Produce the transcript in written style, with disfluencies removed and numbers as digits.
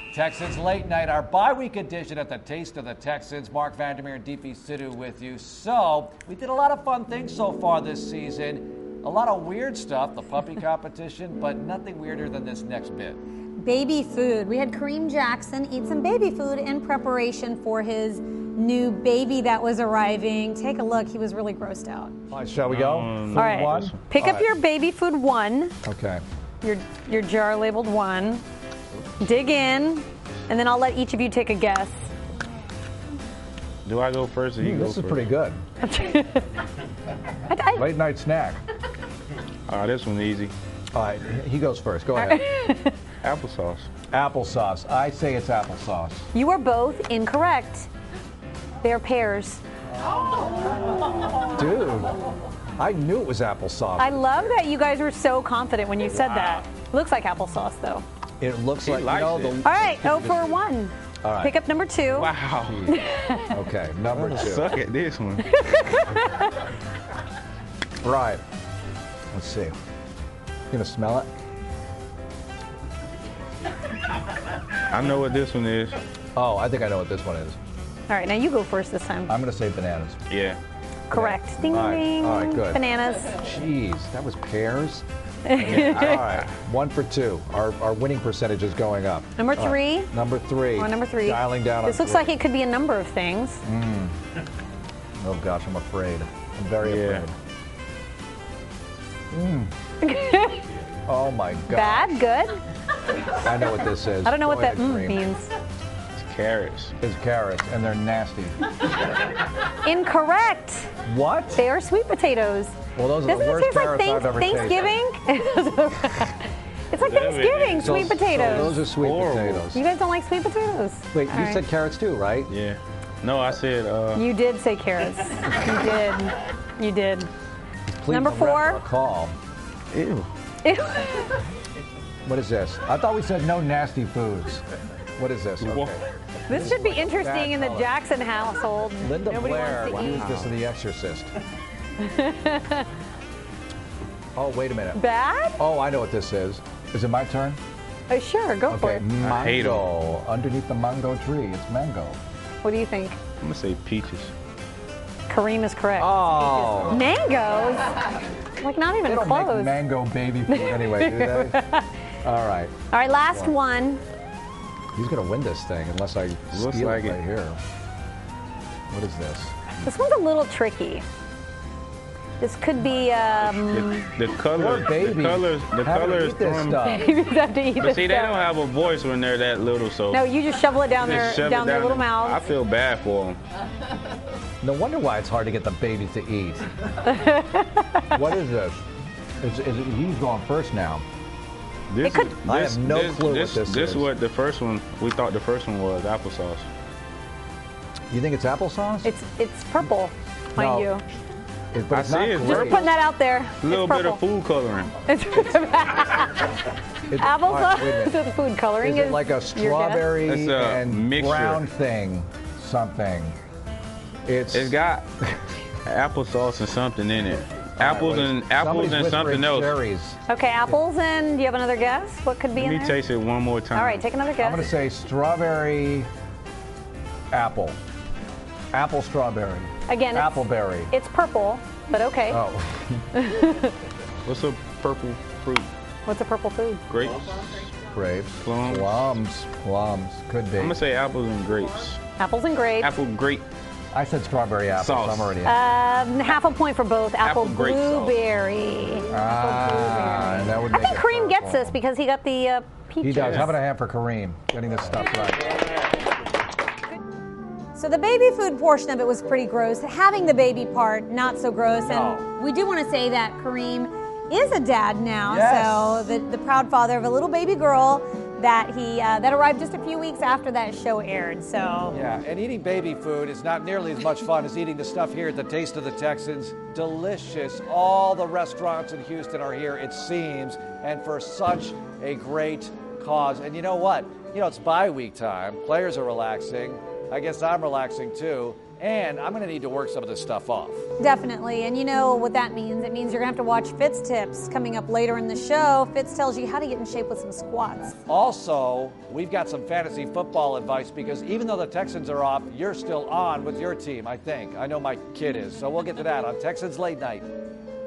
Texans Late Night, our bye-week edition at the Taste of the Texans. Mark Vandermeer and DP Sidhu with you. So, we did a lot of fun things so far this season. A lot of weird stuff, the puppy competition, but nothing weirder than this next bit. Baby food. We had Kareem Jackson eat some baby food in preparation for his new baby that was arriving. Take a look. He was really grossed out. All right, shall we go? All right. One? Pick up your baby food 1. Okay. Your jar labeled 1. Dig in, and then I'll let each of you take a guess. Do I go first or you go This first? is pretty good. Late night snack. This one's easy. All right, he goes first. Go ahead. Applesauce. Applesauce. I say it's applesauce. You are both incorrect. They're pears. Dude, I knew it was applesauce. I love that you guys were so confident when you said that. Looks like applesauce, though. It looks He like, likes it. All right, 0 for 1. All right. Pick up number 2. Wow. Okay, number 2. Suck at this one. Right. Let's see. You gonna smell it? I know what this one is. Oh, I think I know what this one is. All right, now you go first this time. I'm gonna say bananas. Yeah. Correct. Ding, All right, ding. all right, good. Bananas. Jeez, that was pears. All right, 1 for 2. Our winning percentage is going up. Number All right, 3. Number 3. Number 3. Dialing down. This on looks 3. like it could be a number of things. Oh gosh, I'm afraid. I'm very Yeah. afraid. Oh my God. Bad? Good? I know what this is. I don't know Go what that ahead, Kareem. means. It's carrots. It's carrots, and they're nasty. Incorrect. What? They are sweet potatoes. Well, those are Doesn't the it worst taste like carrots I've ever Thanksgiving? It's like Whatever it Thanksgiving, is. sweet So potatoes. those are sweet Horrible. potatoes. You guys don't like sweet potatoes? Wait, All you right. said carrots too, right? Yeah. No, I said, You did say carrots. You did. You did. Please Number don't rap 4. our call. ew. What is this? I thought we said no nasty foods. What is this? Wha- Okay. This should be interesting in the color. Jackson household. Linda Nobody Blair wants to used eat. this in The Exorcist. Oh, wait a minute. Bad? Oh, I know what this is. Is it my turn? Sure, go for Okay, it. I hate 'em. mango. Underneath the mango tree, it's mango. What do you think? I'm going to say peaches. Kareem is correct. Oh. Mangoes? Like not even They don't close. make mango baby food anyway, do they? All right. All right, last one. He's going to win this thing unless I Looks steal like it it. right here. What is this? This one's a little tricky. This could be The color, baby. the colors, the Having to colors eat this throwing. stuff. you have to eat But this see, they stuff. don't have a voice when they're that little, so No, you just shovel it down just their shove it down their little I mouths. feel bad for them. No wonder why it's hard to get the babies to eat. What is this? He's going first now. This, could- I have no clue what this This is. is what the first one, we thought the first one was applesauce. You think it's applesauce? It's purple, mind No. you. But I it's see not it's grape. Just putting that out there. A little it's bit of purple. food coloring. All right, wait a Applesauce minute. with food coloring Is it like a your guess? strawberry It's a and mixture. brown thing? Something. It's got applesauce and something in it. Apples and Somebody's something whispering else. Cherries. Okay, apples, and do you have another guess? What could be Let in me there? taste it one more time. All right, take another I'm guess. going to say strawberry, apple. Apple strawberry. Again, it's- Appleberry. It's purple, but okay. Oh. What's a purple fruit? What's a purple food? Grapes. Grapes. Plums. Plums. Could be. I'm gonna say apples and grapes. Apples and grapes. Apple grape. I said strawberry apple. Sauce. So I'm already in. Half a point for both. Apple grape sauce. blueberry. That would I make think it Kareem gets purple. this because he got the peaches. He does. How about a hand for Kareem getting this stuff right? So the baby food portion of it was pretty gross. Having the baby part, not so gross. And we do want to say that Kareem is a dad now. Yes. So the proud father of a little baby girl that he that arrived just a few weeks after that show aired. So Yeah, and eating baby food is not nearly as much fun as eating the stuff here at the Taste of the Texans. Delicious. All the restaurants in Houston are here, it seems, and for such a great cause. And you know what? You know, it's bye week time. Players are relaxing. I guess I'm relaxing too. And I'm going to need to work some of this stuff off. Definitely. And you know what that means. It means you're going to have to watch Fitz Tips coming up later in the show. Fitz tells you how to get in shape with some squats. Also, we've got some fantasy football advice because even though the Texans are off, you're still on with your team, I think. I know my kid is. So we'll get to that on Texans Late Night.